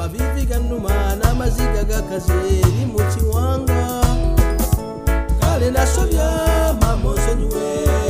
mavivi ganuma n'amaziga gakaze ni mu kiwanga kale nasobya mama nsonyiwe